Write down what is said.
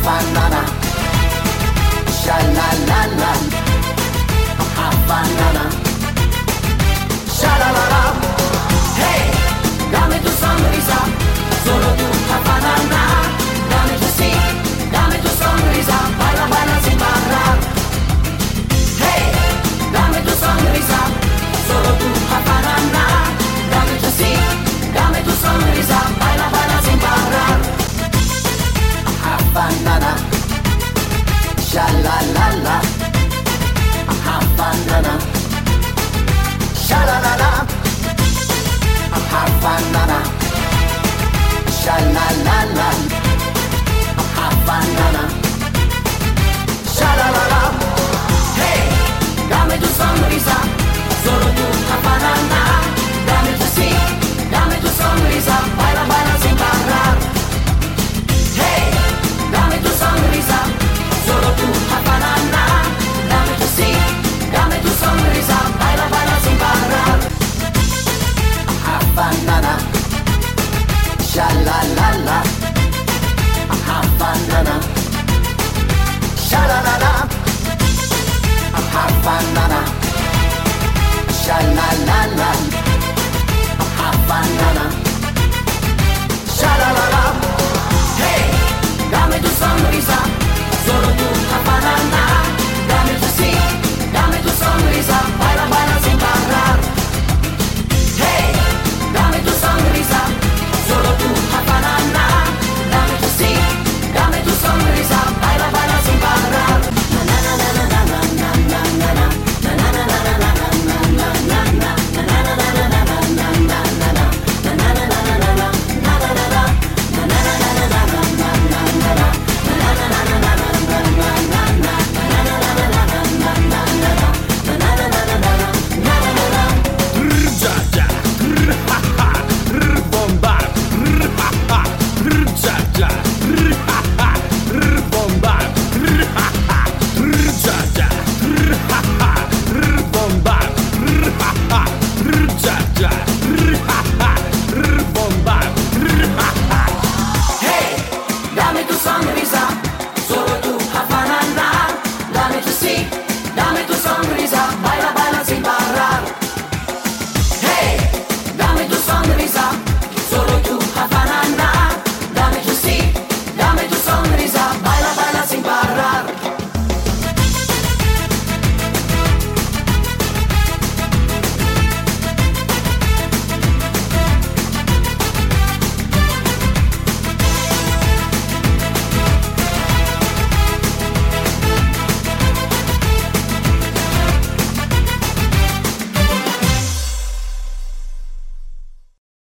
banana, sha la la la, banana, sha la la la. Hey, dame tu sonrisa, solo tu banana, dame tu sí, dame tu sonrisa, baila, baila sin parar. Hey, dame tu sonrisa, solo tu banana, dame tu sí, dame tu sonrisa, baila, baila sin parar. Banana, sha la la la, banana, sha la la la, banana, sha la la la, banana, sha la la la. Hey, dame tu sonrisa, solo tu banana, dame tu sí, dame tu sonrisa, baila, baila sin parar. Hey, dame tu sonrisa, solo tu banana, dame tu sí, dame tu sonrisa, baila, baila sin parar. Banana, sha la la la, banana, sha la la la, banana, sha la la la, banana, sha la la la. Hey, dame tu sonrisa, solo tu banana, dame tu sí, dame tu sonrisa, baila, baila sin parar. Hey, dame tu sonrisa, solo tu banana, dame tu sí, dame tu sonrisa, baila, baila sin parar. Na na na na na na na na na na. Bomba, ja, ja.